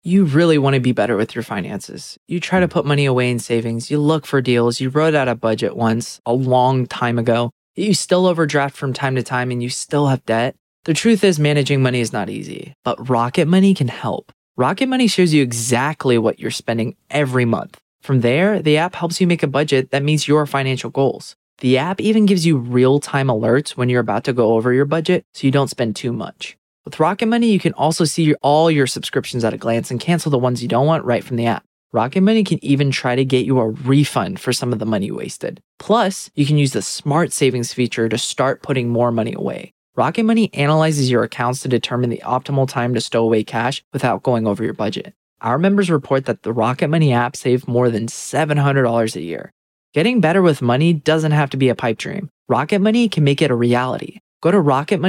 You really want to be better with your finances. You try to put money away in savings, you look for deals, you wrote out a budget once a long time ago, you still overdraft from time to time and you still have debt. The truth is, managing money is not easy, but Rocket Money can help. Rocket Money shows you exactly what you're spending every month. From there, the app helps you make a budget that meets your financial goals. The app even gives you real-time alerts when you're about to go over your budget so you don't spend too much. With Rocket Money, you can also see all your subscriptions at a glance and cancel the ones you don't want right from the app. Rocket Money can even try to get you a refund for some of the money wasted. Plus, you can use the Smart Savings feature to start putting more money away. Rocket Money analyzes your accounts to determine the optimal time to stow away cash without going over your budget. Our members report that the Rocket Money app saved more than $700 a year. Getting better with money doesn't have to be a pipe dream. Rocket Money can make it a reality. Go to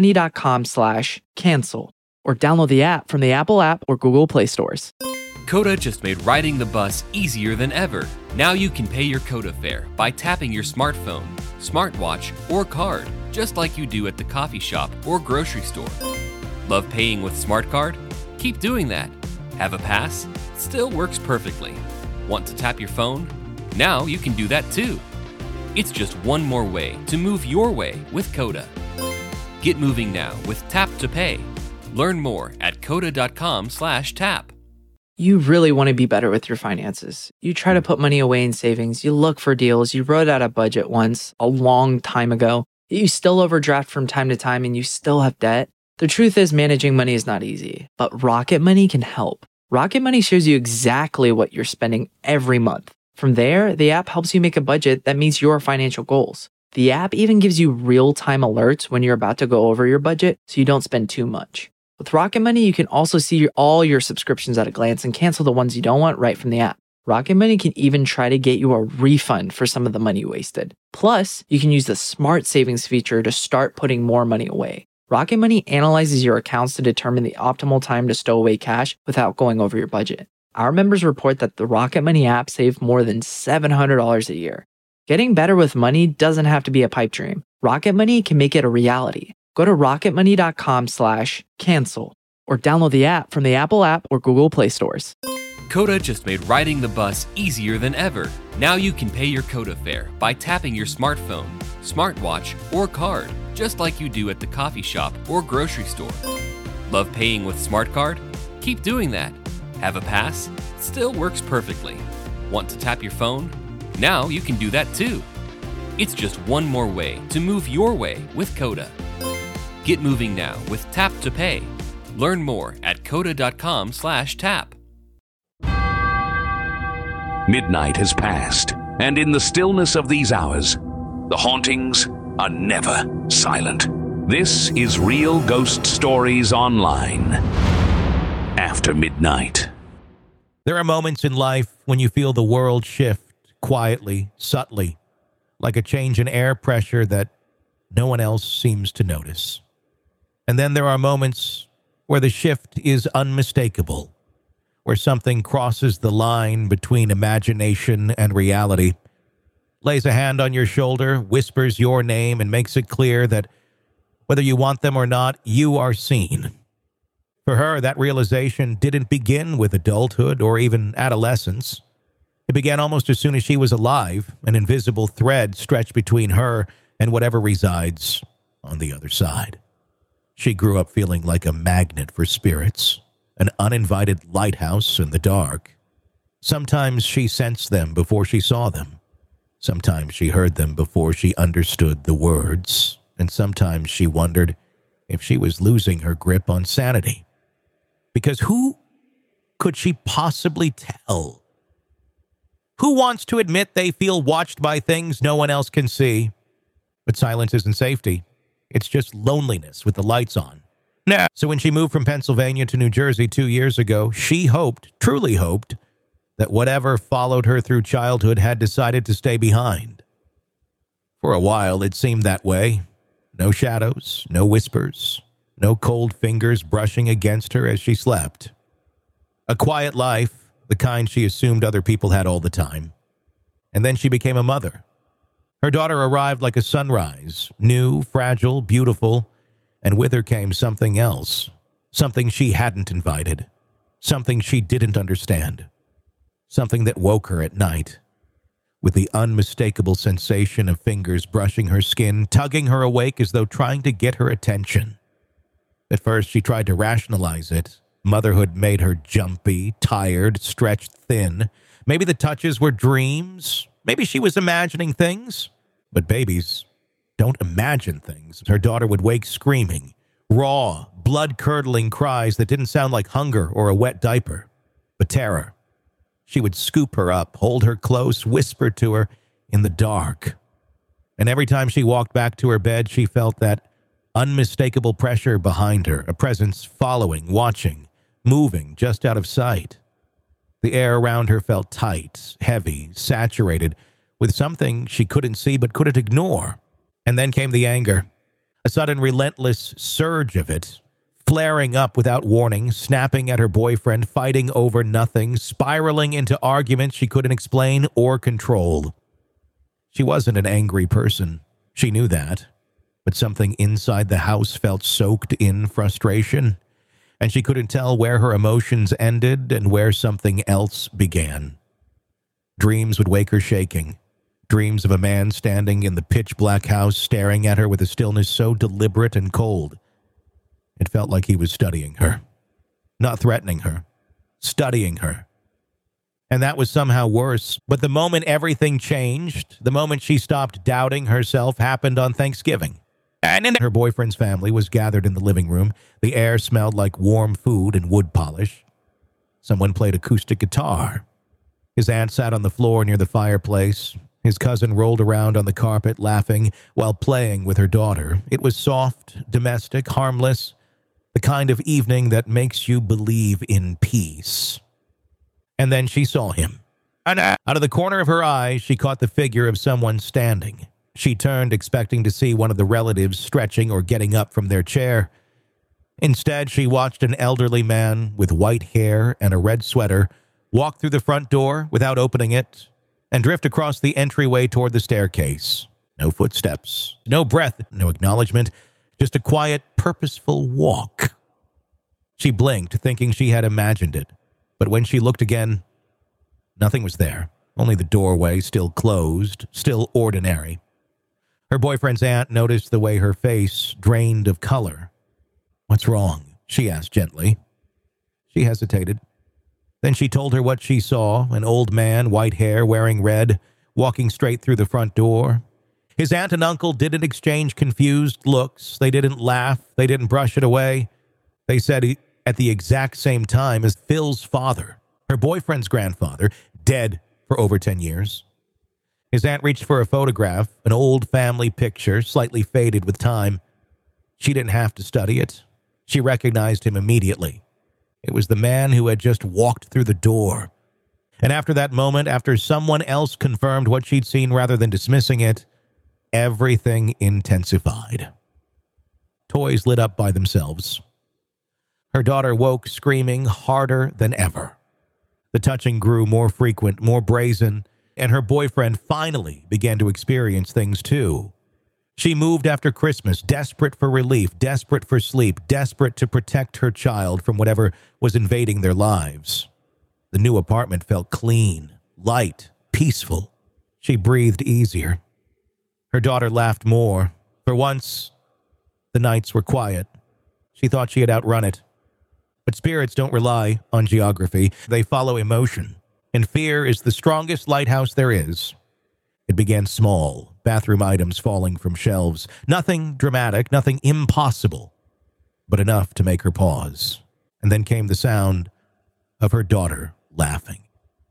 rocketmoney.com/cancel or download the app from the Apple app or Google Play stores. Coda just made riding the bus easier than ever. Now you can pay your Coda fare by tapping your smartphone, smartwatch, or card, just like you do at the coffee shop or grocery store. Love paying with Smart Card? Keep doing that. Have a pass? Still works perfectly. Want to tap your phone? Now you can do that too. It's just one more way to move your way with Coda. Get moving now with Tap to Pay. Learn more at coda.com/tap. You really want to be better with your finances. You try to put money away in savings, you look for deals, you wrote out a budget once a long time ago, you still overdraft from time to time and you still have debt. The truth is, managing money is not easy, but Rocket Money can help. Rocket Money shows you exactly what you're spending every month. From there, the app helps you make a budget that meets your financial goals. The app even gives you real-time alerts when you're about to go over your budget so you don't spend too much. With Rocket Money, you can also see all your subscriptions at a glance and cancel the ones you don't want right from the app. Rocket Money can even try to get you a refund for some of the money wasted. Plus, you can use the Smart Savings feature to start putting more money away. Rocket Money analyzes your accounts to determine the optimal time to stow away cash without going over your budget. Our members report that the Rocket Money app saved more than $700 a year. Getting better with money doesn't have to be a pipe dream. Rocket Money can make it a reality. Go to rocketmoney.com/cancel or download the app from the Apple app or Google Play stores. Coda just made riding the bus easier than ever. Now you can pay your Coda fare by tapping your smartphone, smartwatch, or card, just like you do at the coffee shop or grocery store. Love paying with Smart Card? Keep doing that. Have a pass? Still works perfectly. Want to tap your phone? Now you can do that too. It's just one more way to move your way with Coda. Get moving now with Tap to Pay. Learn more at coda.com/tap. Midnight has passed, and in the stillness of these hours, the hauntings are never silent. This is Real Ghost Stories Online. After midnight. There are moments in life when you feel the world shift quietly, subtly, like a change in air pressure that no one else seems to notice. And then there are moments where the shift is unmistakable, where something crosses the line between imagination and reality, lays a hand on your shoulder, whispers your name, and makes it clear that whether you want them or not, you are seen. For her, that realization didn't begin with adulthood or even adolescence. It began almost as soon as she was alive, an invisible thread stretched between her and whatever resides on the other side. She grew up feeling like a magnet for spirits, an uninvited lighthouse in the dark. Sometimes she sensed them before she saw them. Sometimes she heard them before she understood the words. And sometimes she wondered if she was losing her grip on sanity. Because who could she possibly tell? Who wants to admit they feel watched by things no one else can see? But silence isn't safety. It's just loneliness with the lights on. Nah. So when she moved from Pennsylvania to New Jersey 2 years ago, she hoped, truly hoped, that whatever followed her through childhood had decided to stay behind. For a while, it seemed that way. No shadows, no whispers, no cold fingers brushing against her as she slept. A quiet life, the kind she assumed other people had all the time. And then she became a mother. Her daughter arrived like a sunrise, new, fragile, beautiful, and with her came something else, something she hadn't invited, something she didn't understand, something that woke her at night, with the unmistakable sensation of fingers brushing her skin, tugging her awake as though trying to get her attention. At first, she tried to rationalize it. Motherhood made her jumpy, tired, stretched thin. Maybe the touches were dreams. Maybe she was imagining things. But babies don't imagine things. Her daughter would wake screaming, raw, blood-curdling cries that didn't sound like hunger or a wet diaper, but terror. She would scoop her up, hold her close, whisper to her in the dark. And every time she walked back to her bed, she felt that unmistakable pressure behind her, a presence following, watching, moving just out of sight. The air around her felt tight, heavy, saturated with something she couldn't see but couldn't ignore. And then came the anger, a sudden relentless surge of it, flaring up without warning, snapping at her boyfriend, fighting over nothing, spiraling into arguments she couldn't explain or control. She wasn't an angry person. She knew that. But something inside the house felt soaked in frustration, and she couldn't tell where her emotions ended and where something else began. Dreams would wake her shaking. Dreams of a man standing in the pitch-black house staring at her with a stillness so deliberate and cold. It felt like he was studying her. Not threatening her. Studying her. And that was somehow worse. But the moment everything changed, the moment she stopped doubting herself, happened on Thanksgiving. And her boyfriend's family was gathered in the living room. The air smelled like warm food and wood polish. Someone played acoustic guitar. His aunt sat on the floor near the fireplace. His cousin rolled around on the carpet, laughing while playing with her daughter. It was soft, domestic, harmless, the kind of evening that makes you believe in peace. And then she saw him. And out of the corner of her eye, she caught the figure of someone standing. She turned, expecting to see one of the relatives stretching or getting up from their chair. Instead, she watched an elderly man with white hair and a red sweater walk through the front door without opening it and drift across the entryway toward the staircase. No footsteps, no breath, no acknowledgement, just a quiet, purposeful walk. She blinked, thinking she had imagined it, but when she looked again, nothing was there. Only the doorway, still closed, still ordinary. Her boyfriend's aunt noticed the way her face drained of color. "What's wrong?" she asked gently. She hesitated. Then she told her what she saw, an old man, white hair, wearing red, walking straight through the front door. His aunt and uncle didn't exchange confused looks. They didn't laugh. They didn't brush it away. They said at the exact same time as Phil's father, her boyfriend's grandfather, dead for over 10 years. His aunt reached for a photograph, an old family picture, slightly faded with time. She didn't have to study it. She recognized him immediately. It was the man who had just walked through the door. And after that moment, after someone else confirmed what she'd seen rather than dismissing it, everything intensified. Toys lit up by themselves. Her daughter woke screaming harder than ever. The touching grew more frequent, more brazen, and her boyfriend finally began to experience things too. She moved after Christmas, desperate for relief, desperate for sleep, desperate to protect her child from whatever was invading their lives. The new apartment felt clean, light, peaceful. She breathed easier. Her daughter laughed more. For once, the nights were quiet. She thought she had outrun it. But spirits don't rely on geography. They follow emotion. And fear is the strongest lighthouse there is. It began small, bathroom items falling from shelves. Nothing dramatic, nothing impossible, but enough to make her pause. And then came the sound of her daughter laughing.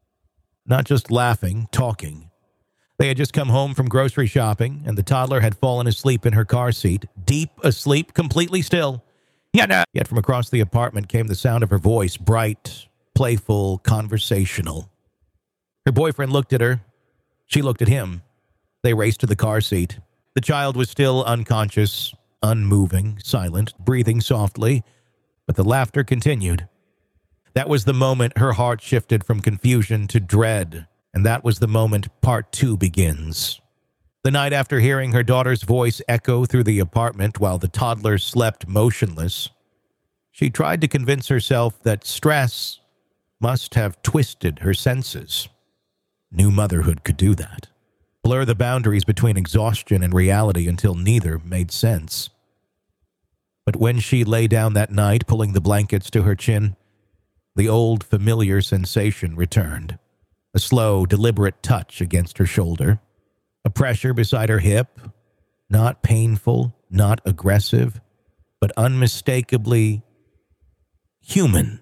Not just laughing, talking. They had just come home from grocery shopping, and the toddler had fallen asleep in her car seat, deep asleep, completely still. Yet from across the apartment came the sound of her voice, bright, playful, conversational. Her boyfriend looked at her. She looked at him. They raced to the car seat. The child was still unconscious, unmoving, silent, breathing softly, but the laughter continued. That was the moment her heart shifted from confusion to dread, and that was the moment part 2 begins. The night after hearing her daughter's voice echo through the apartment while the toddler slept motionless, she tried to convince herself that stress must have twisted her senses. New motherhood could do that. Blur the boundaries between exhaustion and reality until neither made sense. But when she lay down that night, pulling the blankets to her chin, the old familiar sensation returned. A slow, deliberate touch against her shoulder. A pressure beside her hip. Not painful, not aggressive, but unmistakably human.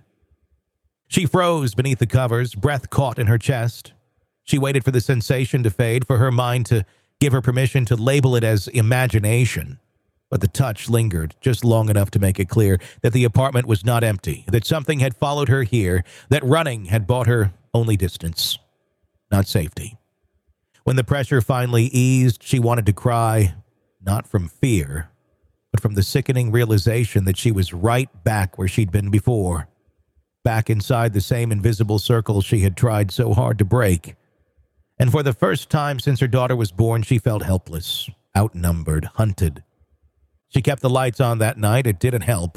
She froze beneath the covers, breath caught in her chest. She waited for the sensation to fade, for her mind to give her permission to label it as imagination. But the touch lingered just long enough to make it clear that the apartment was not empty, that something had followed her here, that running had bought her only distance, not safety. When the pressure finally eased, she wanted to cry, not from fear, but from the sickening realization that she was right back where she'd been before, back inside the same invisible circle she had tried so hard to break. And for the first time since her daughter was born, she felt helpless, outnumbered, hunted. She kept the lights on that night. It didn't help.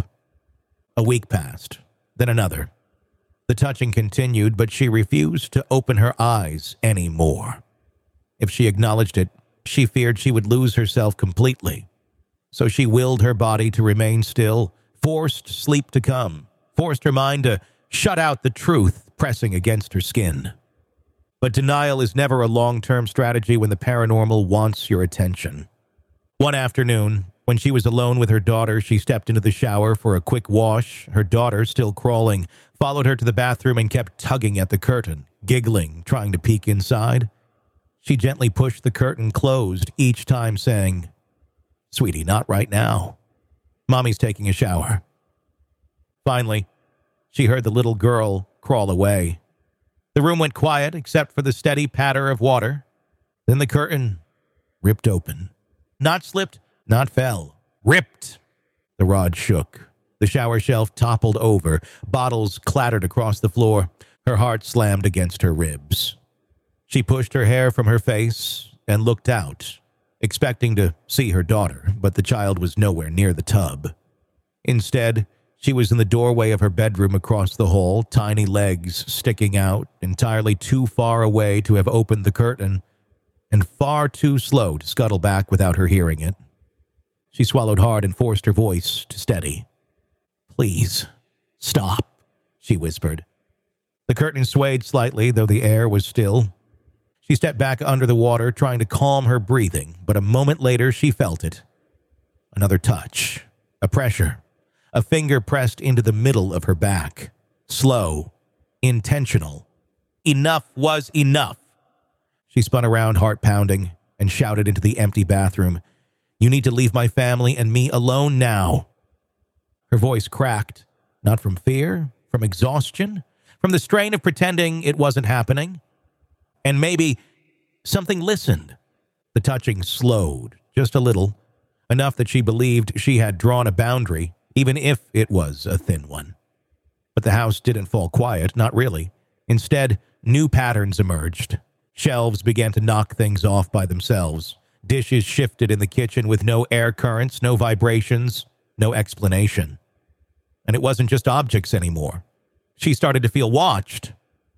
A week passed, then another. The touching continued, but she refused to open her eyes anymore. If she acknowledged it, she feared she would lose herself completely. So she willed her body to remain still, forced sleep to come, forced her mind to shut out the truth pressing against her skin. But denial is never a long-term strategy when the paranormal wants your attention. One afternoon, when she was alone with her daughter, she stepped into the shower for a quick wash. Her daughter, still crawling, followed her to the bathroom and kept tugging at the curtain, giggling, trying to peek inside. She gently pushed the curtain closed, each time saying, "Sweetie, not right now. Mommy's taking a shower." Finally, she heard the little girl crawl away. The room went quiet except for the steady patter of water. Then the curtain ripped open. Not slipped, not fell. Ripped. The rod shook. The shower shelf toppled over. Bottles clattered across the floor. Her heart slammed against her ribs. She pushed her hair from her face and looked out, expecting to see her daughter, but the child was nowhere near the tub. Instead, she was in the doorway of her bedroom across the hall, tiny legs sticking out, entirely too far away to have opened the curtain, and far too slow to scuttle back without her hearing it. She swallowed hard and forced her voice to steady. "Please, stop," she whispered. The curtain swayed slightly, though the air was still. She stepped back under the water, trying to calm her breathing, but a moment later she felt it. Another touch, a pressure, a finger pressed into the middle of her back. Slow, intentional. Enough was enough. She spun around, heart pounding, and shouted into the empty bathroom, "You need to leave my family and me alone now." Her voice cracked, not from fear, from exhaustion, from the strain of pretending it wasn't happening. And maybe something listened. The touching slowed, just a little, enough that she believed she had drawn a boundary, even if it was a thin one. But the house didn't fall quiet, not really. Instead, new patterns emerged. Shelves began to knock things off by themselves. Dishes shifted in the kitchen with no air currents, no vibrations, no explanation. And it wasn't just objects anymore. She started to feel watched.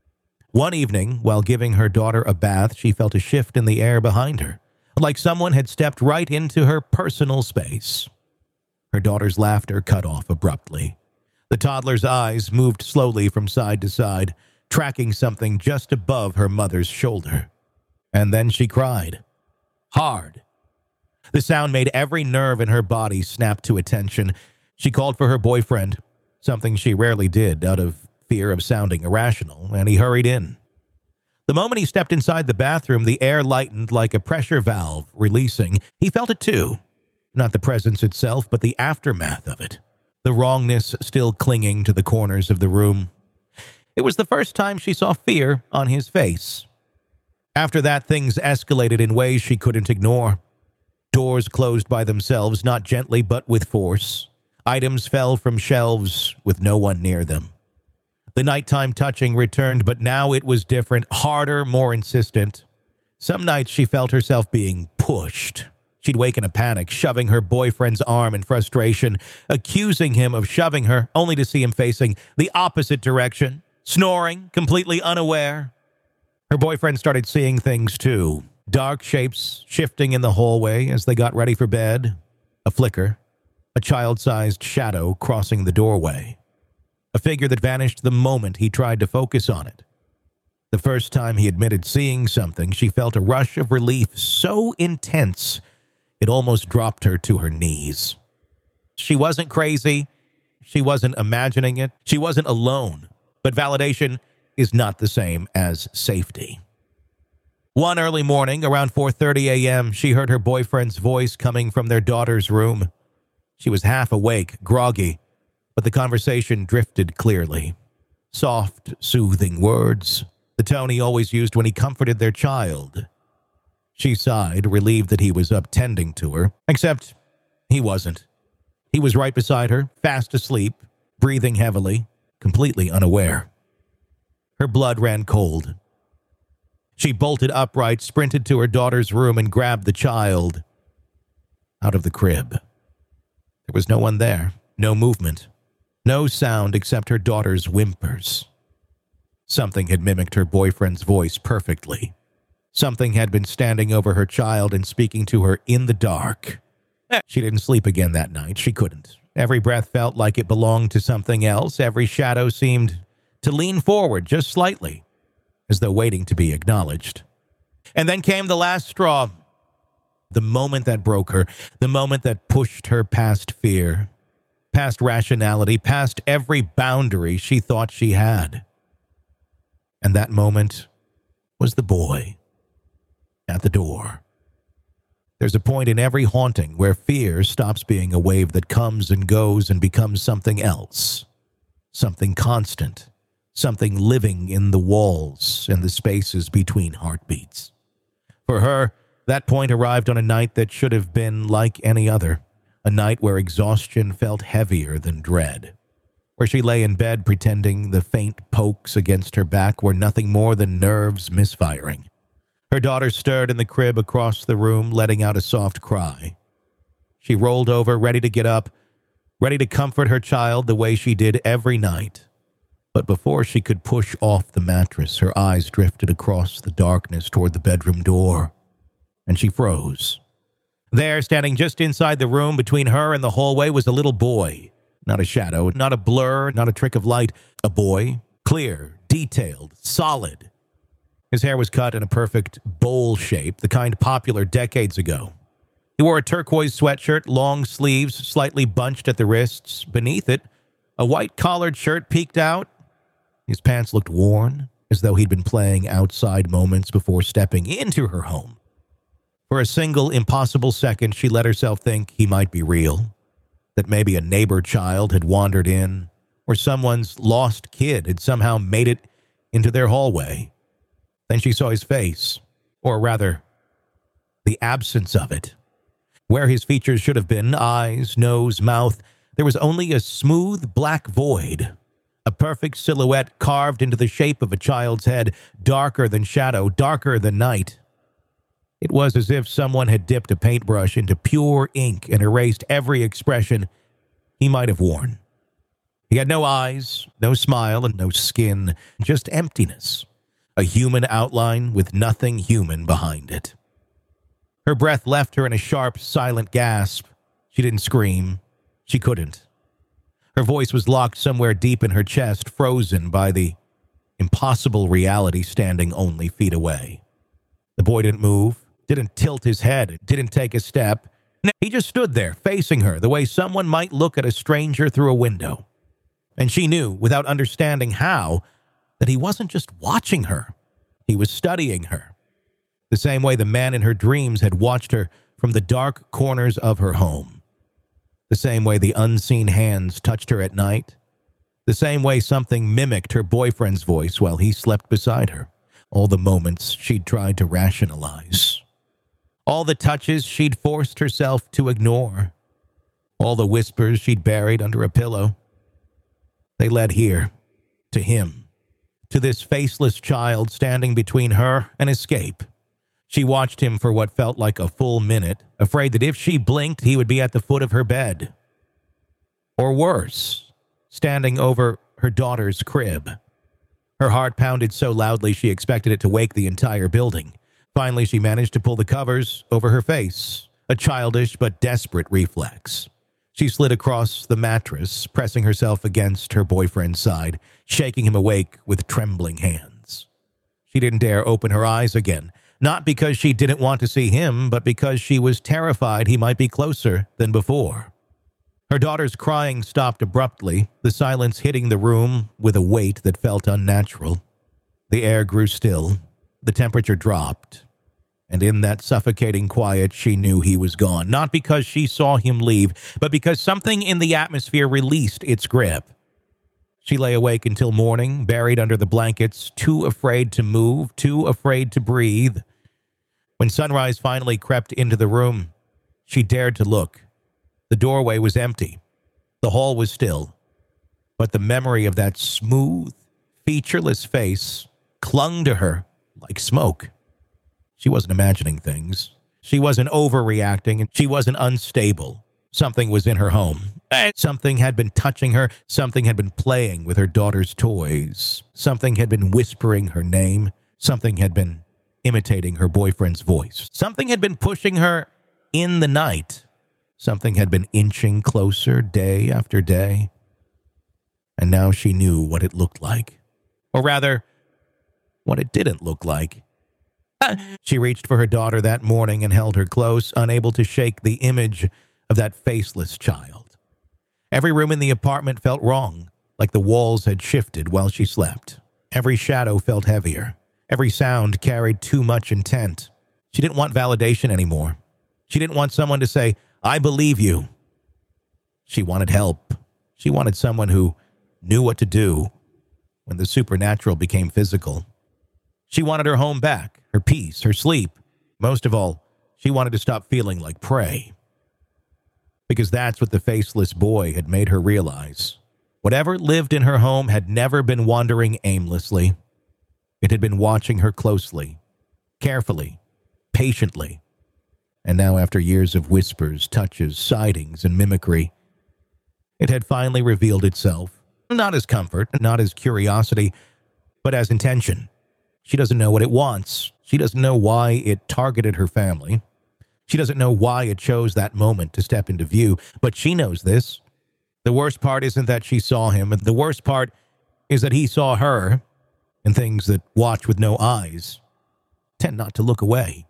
One evening, while giving her daughter a bath, she felt a shift in the air behind her, like someone had stepped right into her personal space. Her daughter's laughter cut off abruptly. The toddler's eyes moved slowly from side to side, tracking something just above her mother's shoulder. And then she cried. Hard. The sound made every nerve in her body snap to attention. She called for her boyfriend, something she rarely did out of fear of sounding irrational, and he hurried in. The moment he stepped inside the bathroom, the air lightened like a pressure valve, releasing. He felt it too. Not the presence itself, but the aftermath of it. The wrongness still clinging to the corners of the room. It was the first time she saw fear on his face. After that, things escalated in ways she couldn't ignore. Doors closed by themselves, not gently but with force. Items fell from shelves with no one near them. The nighttime touching returned, but now it was different, harder, more insistent. Some nights she felt herself being pushed. She'd wake in a panic, shoving her boyfriend's arm in frustration, accusing him of shoving her, only to see him facing the opposite direction, snoring, completely unaware. Her boyfriend started seeing things too. Dark shapes shifting in the hallway as they got ready for bed. A flicker. A child-sized shadow crossing the doorway. A figure that vanished the moment he tried to focus on it. The first time he admitted seeing something, she felt a rush of relief so intense it almost dropped her to her knees. She wasn't crazy. She wasn't imagining it. She wasn't alone. But validation is not the same as safety. One early morning, around 4:30 a.m., she heard her boyfriend's voice coming from their daughter's room. She was half awake, groggy, but the conversation drifted clearly. Soft, soothing words, the tone he always used when he comforted their child. She sighed, relieved that he was up tending to her, except he wasn't. He was right beside her, fast asleep, breathing heavily, completely unaware. Her blood ran cold. She bolted upright, sprinted to her daughter's room, and grabbed the child out of the crib. There was no one there, no movement, no sound except her daughter's whimpers. Something had mimicked her boyfriend's voice perfectly. Something had been standing over her child and speaking to her in the dark. She didn't sleep again that night. She couldn't. Every breath felt like it belonged to something else. Every shadow seemed to lean forward just slightly, as though waiting to be acknowledged. And then came the last straw. The moment that broke her. The moment that pushed her past fear, past rationality, past every boundary she thought she had. And that moment was the boy at the door. There's a point in every haunting where fear stops being a wave that comes and goes and becomes something else. Something constant. Something living in the walls and the spaces between heartbeats. For her, that point arrived on a night that should have been like any other. A night where exhaustion felt heavier than dread. Where she lay in bed pretending the faint pokes against her back were nothing more than nerves misfiring. Her daughter stirred in the crib across the room, letting out a soft cry. She rolled over, ready to get up, ready to comfort her child the way she did every night. But before she could push off the mattress, her eyes drifted across the darkness toward the bedroom door, and she froze. There, standing just inside the room between her and the hallway, was a little boy. Not a shadow, not a blur, not a trick of light. A boy, clear, detailed, solid. His hair was cut in a perfect bowl shape, the kind popular decades ago. He wore a turquoise sweatshirt, long sleeves, slightly bunched at the wrists. Beneath it, a white collared shirt peeked out. His pants looked worn, as though he'd been playing outside moments before stepping into her home. For a single impossible second, she let herself think he might be real, that maybe a neighbor child had wandered in, or someone's lost kid had somehow made it into their hallway. Then she saw his face, or rather, the absence of it. Where his features should have been, eyes, nose, mouth, there was only a smooth black void. A perfect silhouette carved into the shape of a child's head, darker than shadow, darker than night. It was as if someone had dipped a paintbrush into pure ink and erased every expression he might have worn. He had no eyes, no smile, and no skin, just emptiness. A human outline with nothing human behind it. Her breath left her in a sharp, silent gasp. She didn't scream. She couldn't. Her voice was locked somewhere deep in her chest, frozen by the impossible reality standing only feet away. The boy didn't move, didn't tilt his head, didn't take a step. He just stood there, facing her, the way someone might look at a stranger through a window. And she knew, without understanding how, that he wasn't just watching her. He was studying her. The same way the man in her dreams had watched her from the dark corners of her home. The same way the unseen hands touched her at night. The same way something mimicked her boyfriend's voice while he slept beside her. All the moments she'd tried to rationalize. All the touches she'd forced herself to ignore. All the whispers she'd buried under a pillow. They led here, to him, to this faceless child standing between her and escape. She watched him for what felt like a full minute, afraid that if she blinked, he would be at the foot of her bed. Or worse, standing over her daughter's crib. Her heart pounded so loudly she expected it to wake the entire building. Finally, she managed to pull the covers over her face, a childish but desperate reflex. She slid across the mattress, pressing herself against her boyfriend's side, shaking him awake with trembling hands. She didn't dare open her eyes again, not because she didn't want to see him, but because she was terrified he might be closer than before. Her daughter's crying stopped abruptly, the silence hitting the room with a weight that felt unnatural. The air grew still, the temperature dropped, and in that suffocating quiet she knew he was gone, not because she saw him leave, but because something in the atmosphere released its grip. She lay awake until morning, buried under the blankets, too afraid to move, too afraid to breathe. When sunrise finally crept into the room, she dared to look. The doorway was empty. The hall was still. But the memory of that smooth, featureless face clung to her like smoke. She wasn't imagining things. She wasn't overreacting, and she wasn't unstable. Something was in her home. Something had been touching her. Something had been playing with her daughter's toys. Something had been whispering her name. Something had been imitating her boyfriend's voice. Something had been pushing her in the night. Something had been inching closer day after day. And now she knew what it looked like. Or rather, what it didn't look like. She reached for her daughter that morning and held her close, unable to shake the image of that faceless child. Every room in the apartment felt wrong, like the walls had shifted while she slept. Every shadow felt heavier. Every sound carried too much intent. She didn't want validation anymore. She didn't want someone to say, "I believe you." She wanted help. She wanted someone who knew what to do when the supernatural became physical. She wanted her home back, her peace, her sleep. Most of all, she wanted to stop feeling like prey. Because that's what the faceless boy had made her realize. Whatever lived in her home had never been wandering aimlessly. It had been watching her closely, carefully, patiently. And now, after years of whispers, touches, sightings, and mimicry, it had finally revealed itself, not as comfort, not as curiosity, but as intention. She doesn't know what it wants. She doesn't know why it targeted her family. She doesn't know why it chose that moment to step into view, but she knows this. The worst part isn't that she saw him. The worst part is that he saw her, and things that watch with no eyes tend not to look away.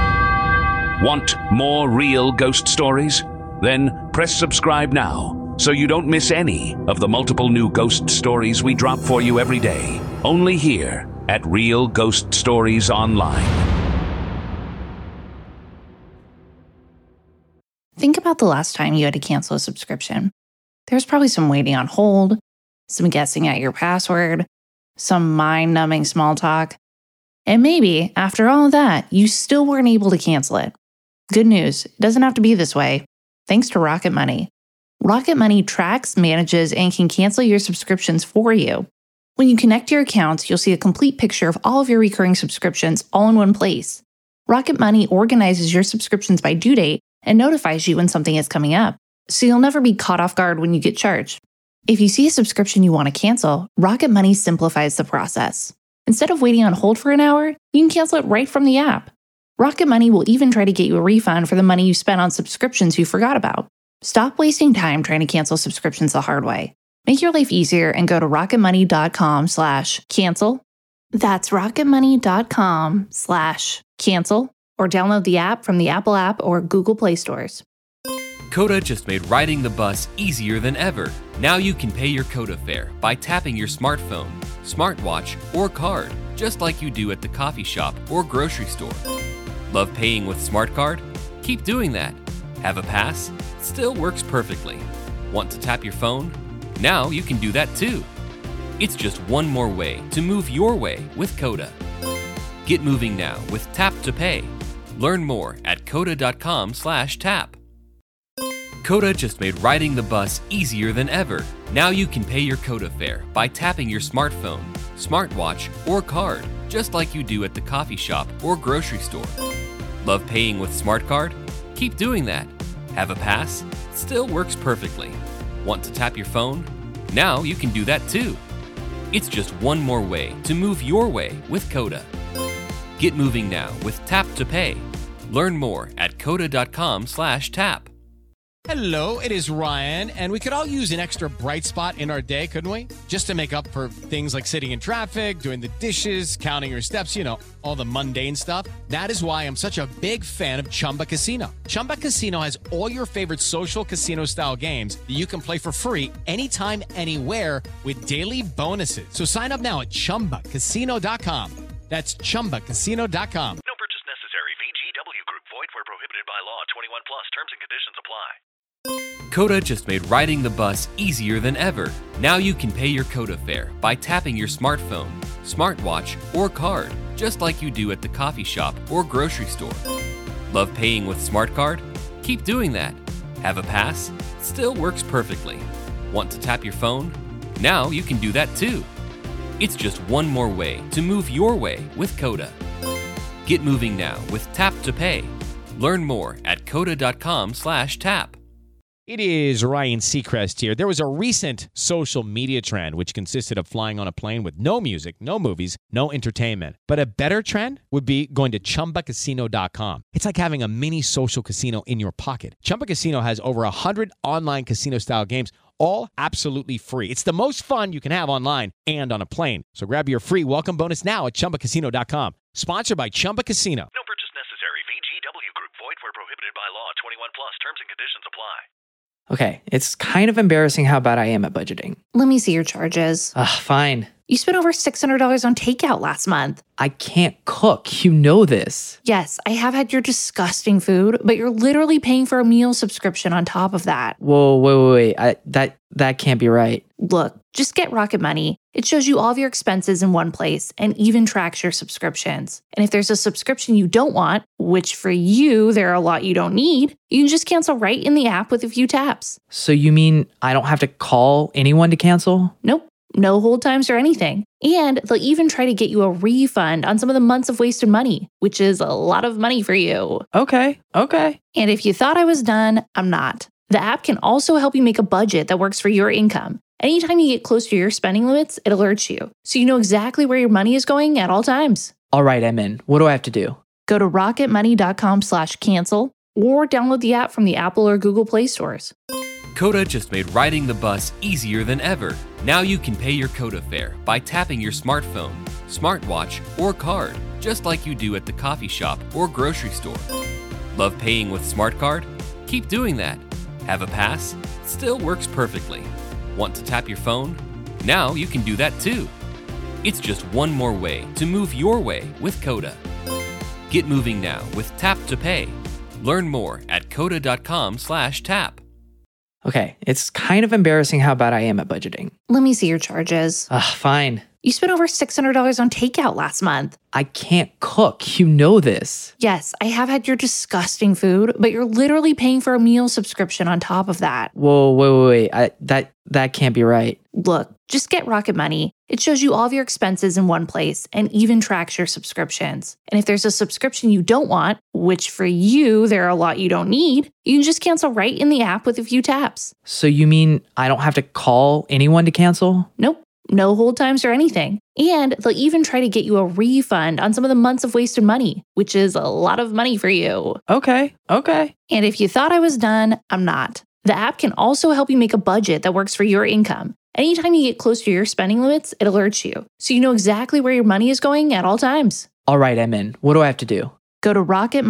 Want more real ghost stories? Then press subscribe now so you don't miss any of the multiple new ghost stories we drop for you every day. Only here at Real Ghost Stories Online. Think about the last time you had to cancel a subscription. There's probably some waiting on hold, some guessing at your password, some mind-numbing small talk. And maybe, after all of that, you still weren't able to cancel it. Good news, it doesn't have to be this way. Thanks to Rocket Money. Rocket Money tracks, manages, and can cancel your subscriptions for you. When you connect your accounts, you'll see a complete picture of all of your recurring subscriptions all in one place. Rocket Money organizes your subscriptions by due date and notifies you when something is coming up, so you'll never be caught off guard when you get charged. If you see a subscription you want to cancel, Rocket Money simplifies the process. Instead of waiting on hold for an hour, you can cancel it right from the app. Rocket Money will even try to get you a refund for the money you spent on subscriptions you forgot about. Stop wasting time trying to cancel subscriptions the hard way. Make your life easier and go to rocketmoney.com/cancel. That's rocketmoney.com/cancel, or download the app from the Apple app or Google Play stores. Coda just made riding the bus easier than ever. Now you can pay your Coda fare by tapping your smartphone, smartwatch, or card, just like you do at the coffee shop or grocery store. Love paying with SmartCard? Keep doing that. Have a pass? Still works perfectly. Want to tap your phone? Now you can do that too. It's just one more way to move your way with Coda. Get moving now with Tap to Pay. Learn more at coda.com/tap. Coda just made riding the bus easier than ever. Now you can pay your Coda fare by tapping your smartphone, smartwatch, or card, just like you do at the coffee shop or grocery store. Love paying with SmartCard? Keep doing that. Have a pass? Still works perfectly. Want to tap your phone? Now you can do that too. It's just one more way to move your way with Coda. Get moving now with Tap to Pay. Learn more at coda.com/tap. Hello, it is Ryan, and we could all use an extra bright spot in our day, couldn't we? Just to make up for things like sitting in traffic, doing the dishes, counting your steps, all the mundane stuff. That is why I'm such a big fan of Chumba Casino. Chumba Casino has all your favorite social casino-style games that you can play for free anytime, anywhere with daily bonuses. So sign up now at ChumbaCasino.com. That's ChumbaCasino.com. No purchase necessary. VGW Group. Void where prohibited by law. 21 plus. Terms and conditions apply. Coda just made riding the bus easier than ever. Now you can pay your Coda fare by tapping your smartphone, smartwatch, or card, just like you do at the coffee shop or grocery store. Love paying with SmartCard? Keep doing that. Have a pass? Still works perfectly. Want to tap your phone? Now you can do that too. It's just one more way to move your way with Coda. Get moving now with Tap to Pay. Learn more at coda.com/tap. It is Ryan Seacrest here. There was a recent social media trend which consisted of flying on a plane with no music, no movies, no entertainment. But a better trend would be going to ChumbaCasino.com. It's like having a mini social casino in your pocket. Chumba Casino has over 100 online casino-style games, all absolutely free. It's the most fun you can have online and on a plane. So grab your free welcome bonus now at ChumbaCasino.com. Sponsored by Chumba Casino. No purchase necessary. VGW Group. Void where prohibited by law. 21 plus. Terms and conditions apply. Okay, it's kind of embarrassing how bad I am at budgeting. Let me see your charges. Fine. You spent over $600 on takeout last month. I can't cook. You know this. Yes, I have had your disgusting food, but you're literally paying for a meal subscription on top of that. Whoa, wait. That can't be right. Look, just get Rocket Money. It shows you all of your expenses in one place and even tracks your subscriptions. And if there's a subscription you don't want, which for you, there are a lot you don't need, you can just cancel right in the app with a few taps. So you mean I don't have to call anyone to cancel? Nope. No hold times or anything. And they'll even try to get you a refund on some of the months of wasted money, which is a lot of money for you. Okay. And if you thought I was done, I'm not. The app can also help you make a budget that works for your income. Anytime you get close to your spending limits, it alerts you, so you know exactly where your money is going at all times. All right, I'm in. What do I have to do? Go to rocketmoney.com/cancel or download the app from the Apple or Google Play stores. Coda just made riding the bus easier than ever. Now you can pay your Coda fare by tapping your smartphone, smartwatch, or card, just like you do at the coffee shop or grocery store. Love paying with SmartCard? Keep doing that. Have a pass? Still works perfectly. Want to tap your phone? Now you can do that too. It's just one more way to move your way with Coda. Get moving now with Tap to Pay. Learn more at coda.com/tap. Okay, it's kind of embarrassing how bad I am at budgeting. Let me see your charges. Fine. You spent over $600 on takeout last month. I can't cook. You know this. Yes, I have had your disgusting food, but you're literally paying for a meal subscription on top of that. Whoa, wait. That can't be right. Look, just get Rocket Money. It shows you all of your expenses in one place and even tracks your subscriptions. And if there's a subscription you don't want, which for you, there are a lot you don't need, you can just cancel right in the app with a few taps. So you mean I don't have to call anyone to cancel? Nope. No hold times or anything. And they'll even try to get you a refund on some of the months of wasted money, which is a lot of money for you. Okay. And if you thought I was done, I'm not. The app can also help you make a budget that works for your income. Anytime you get close to your spending limits, it alerts you, so you know exactly where your money is going at all times. All right, I'm in. What do I have to do? Go to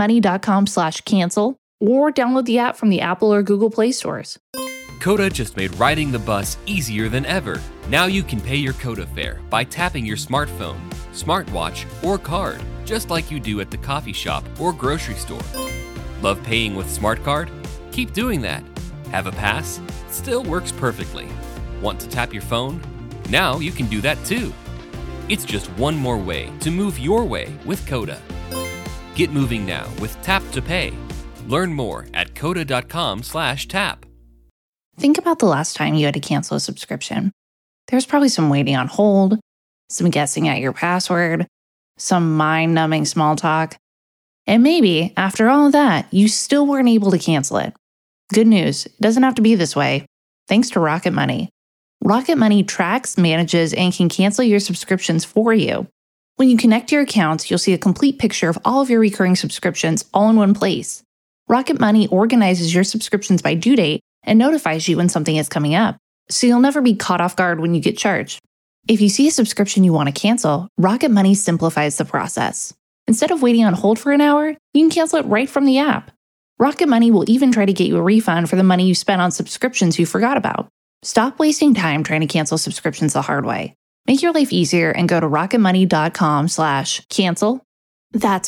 rocketmoney.com/cancel or download the app from the Apple or Google Play stores. Coda just made riding the bus easier than ever. Now you can pay your Coda fare by tapping your smartphone, smartwatch, or card, just like you do at the coffee shop or grocery store. Love paying with SmartCard? Keep doing that. Have a pass? Still works perfectly. Want to tap your phone? Now you can do that too. It's just one more way to move your way with Coda. Get moving now with Tap to Pay. Learn more at coda.com/tap. Think about the last time you had to cancel a subscription. There's probably some waiting on hold, some guessing at your password, some mind-numbing small talk. And maybe, after all of that, you still weren't able to cancel it. Good news, it doesn't have to be this way. Thanks to Rocket Money. Rocket Money tracks, manages, and can cancel your subscriptions for you. When you connect your accounts, you'll see a complete picture of all of your recurring subscriptions all in one place. Rocket Money organizes your subscriptions by due date and notifies you when something is coming up, so you'll never be caught off guard when you get charged. If you see a subscription you want to cancel, Rocket Money simplifies the process. Instead of waiting on hold for an hour, you can cancel it right from the app. Rocket Money will even try to get you a refund for the money you spent on subscriptions you forgot about. Stop wasting time trying to cancel subscriptions the hard way. Make your life easier and go to rocketmoney.com/cancel. That's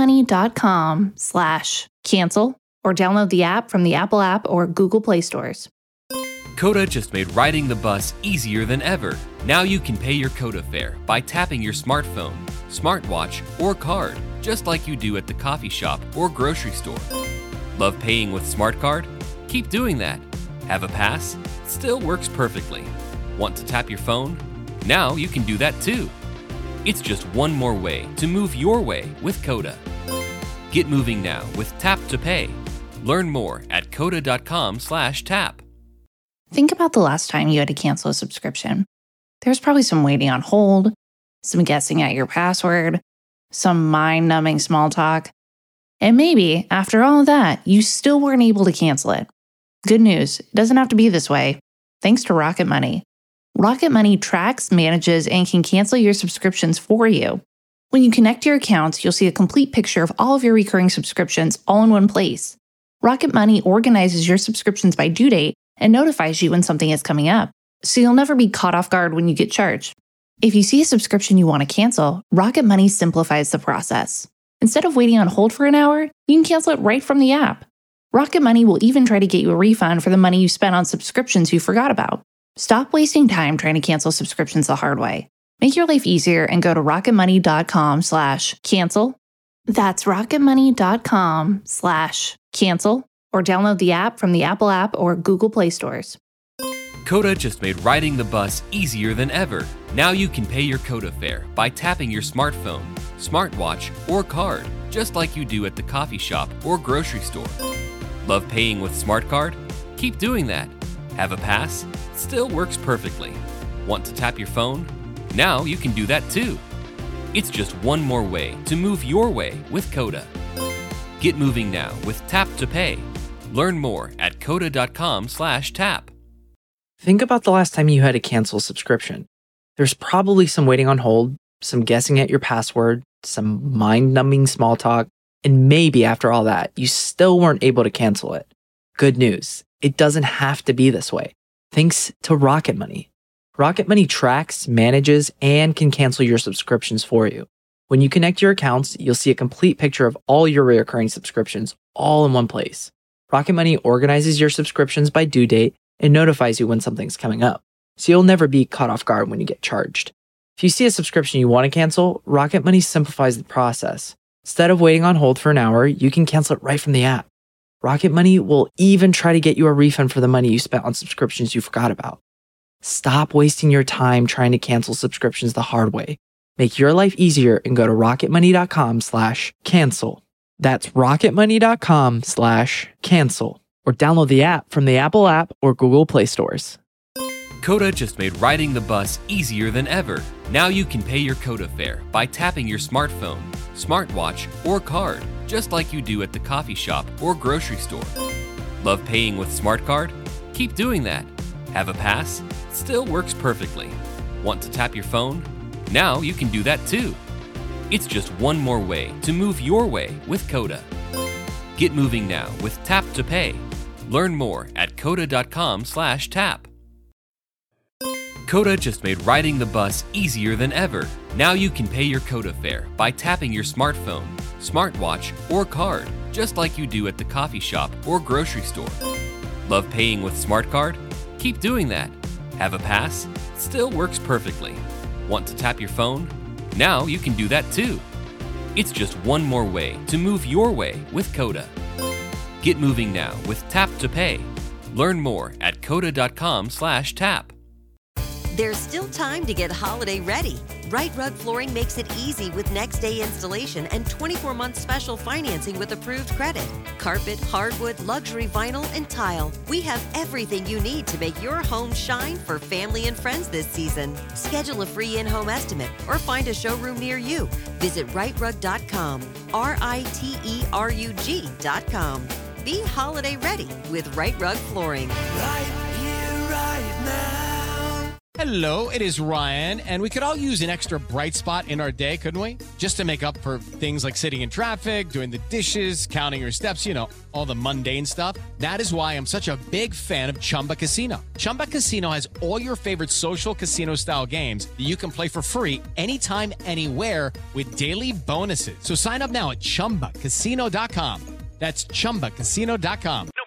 rocketmoney.com/cancel, or download the app from the Apple App or Google Play stores. Coda just made riding the bus easier than ever. Now you can pay your Coda fare by tapping your smartphone, smartwatch, or card, just like you do at the coffee shop or grocery store. Love paying with SmartCard? Keep doing that. Have a pass? Still works perfectly. Want to tap your phone? Now you can do that too. It's just one more way to move your way with Coda. Get moving now with Tap to Pay. Learn more at coda.com/tap. Think about the last time you had to cancel a subscription. There's probably some waiting on hold, some guessing at your password, some mind-numbing small talk, and maybe, after all of that, you still weren't able to cancel it. Good news, it doesn't have to be this way, thanks to Rocket Money. Rocket Money tracks, manages, and can cancel your subscriptions for you. When you connect your accounts, you'll see a complete picture of all of your recurring subscriptions all in one place. Rocket Money organizes your subscriptions by due date and notifies you when something is coming up, so you'll never be caught off guard when you get charged. If you see a subscription you want to cancel, Rocket Money simplifies the process. Instead of waiting on hold for an hour, you can cancel it right from the app. Rocket Money will even try to get you a refund for the money you spent on subscriptions you forgot about. Stop wasting time trying to cancel subscriptions the hard way. Make your life easier and go to rocketmoney.com/cancel. That's rocketmoney.com/cancel, or download the app from the Apple App or Google Play stores. Coda just made riding the bus easier than ever. Now you can pay your Coda fare by tapping your smartphone, smartwatch, or card, just like you do at the coffee shop or grocery store. Love paying with SmartCard? Keep doing that. Have a pass? Still works perfectly. Want to tap your phone? Now you can do that too. It's just one more way to move your way with Coda. Get moving now with Tap to Pay. Learn more at coda.com/tap. Think about the last time you had to cancel a subscription. There's probably some waiting on hold, some guessing at your password, some mind-numbing small talk, and maybe after all that, you still weren't able to cancel it. Good news, it doesn't have to be this way. Thanks to Rocket Money. Rocket Money tracks, manages, and can cancel your subscriptions for you. When you connect your accounts, you'll see a complete picture of all your recurring subscriptions all in one place. Rocket Money organizes your subscriptions by due date and notifies you when something's coming up, so you'll never be caught off guard when you get charged. If you see a subscription you want to cancel, Rocket Money simplifies the process. Instead of waiting on hold for an hour, you can cancel it right from the app. Rocket Money will even try to get you a refund for the money you spent on subscriptions you forgot about. Stop wasting your time trying to cancel subscriptions the hard way. Make your life easier and go to rocketmoney.com/cancel. That's rocketmoney.com/cancel, or download the app from the Apple App or Google Play stores. Coda just made riding the bus easier than ever. Now you can pay your Coda fare by tapping your smartphone, smartwatch, or card, just like you do at the coffee shop or grocery store. Love paying with SmartCard? Keep doing that. Have a pass? Still works perfectly. Want to tap your phone? Now you can do that too. It's just one more way to move your way with Coda. Get moving now with Tap to Pay. Learn more at coda.com/tap. Coda just made riding the bus easier than ever. Now you can pay your Coda fare by tapping your smartphone, smartwatch, or card, just like you do at the coffee shop or grocery store. Love paying with SmartCard? Keep doing that. Have a pass? Still works perfectly. Want to tap your phone? Now you can do that too. It's just one more way to move your way with Coda. Get moving now with Tap to Pay. Learn more at coda.com/tap. There's still time to get holiday ready. Right Rug Flooring makes it easy with next-day installation and 24-month special financing with approved credit. Carpet, hardwood, luxury vinyl, and tile. We have everything you need to make your home shine for family and friends this season. Schedule a free in-home estimate or find a showroom near you. Visit rightrug.com, RITERUG.com. Be holiday ready with Right Rug Flooring. Right here, right now. Hello, it is Ryan, and we could all use an extra bright spot in our day, couldn't we? Just to make up for things like sitting in traffic, doing the dishes, counting your steps, you know, all the mundane stuff. That is why I'm such a big fan of Chumba Casino. Chumba Casino has all your favorite social casino-style games that you can play for free anytime, anywhere with daily bonuses. So sign up now at ChumbaCasino.com. That's ChumbaCasino.com.